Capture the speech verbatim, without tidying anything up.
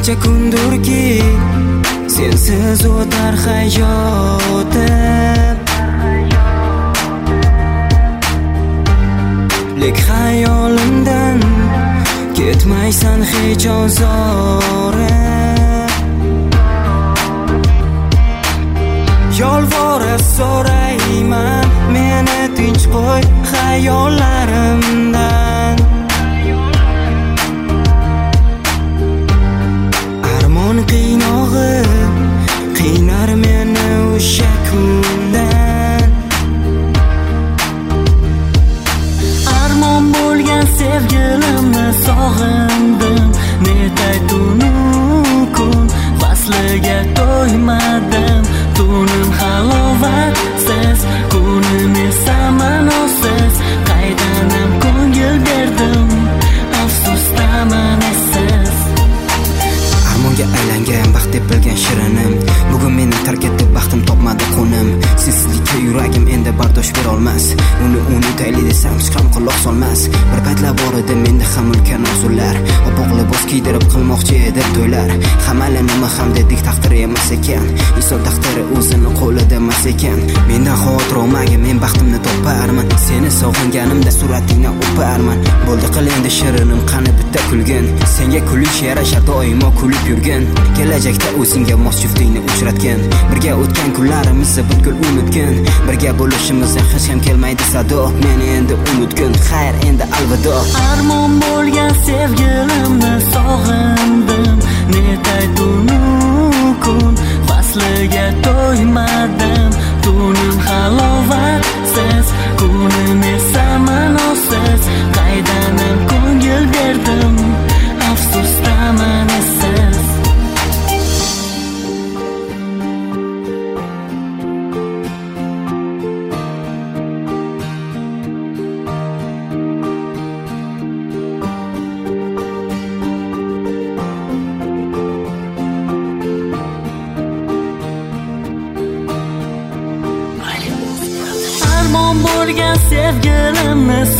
necha kundurki sensiz o'tar hayotim. Lek hayolimdan ketmaysan hech ozorim. Yolvorib so'rayman meni tinch qo'y hayollarimdan. Armon qiynog'i qiynar meni o'sha kundan. Armon bo'lgan sevgilimni sog'indim. Netay tunu kun fasliga to'ymadim. Tunim halovatsiz, kunim esa ma'nosiz. Qaydanam ko'ngil berdim, afsusdaman esiz. Armonga aylangan baxt deb bilgan shirinim bugun meni tark etib baxtim topmadi qo'nim. Sensizlikka yuragim endi bardosh bera olmas. Uni unutayli desam hech ham quloq solmas. Bir paytlar bor edi menda ham ulkan orzulari. Oppoq libos kiydirib qilmoqchi edi to'ylar. Hamala nima ham dedik taqdir emas ekan. Inson taqdiri o'zini qo'lida emas ekan. Mendan xavotir olmagin, men baxtimni toparman. Seni sog'inganimda suratingni o'parman. Bo'ldi qil endi shirinim, qani bitta kulgin. Senga kulish yarasha doimo kulib yurgin. Kelajakda o'zingga mos juftingni uchratgin. Birga o'tgan kunlarimizni butkul unutgin. Birga bo'lishimizdan hech ham kelmaydi sado. Meni endi unutgin, xayr endi alvido. Armon bo'lgan sevgilimni sog'indim. Netay tunu kun fasliga to'ymadim. Tunim halovatsiz, kunim esa ma'nosiz. Qaydanam ko'ngil berdim, afsusdaman esiz. Armon bo'lgan sevgilimni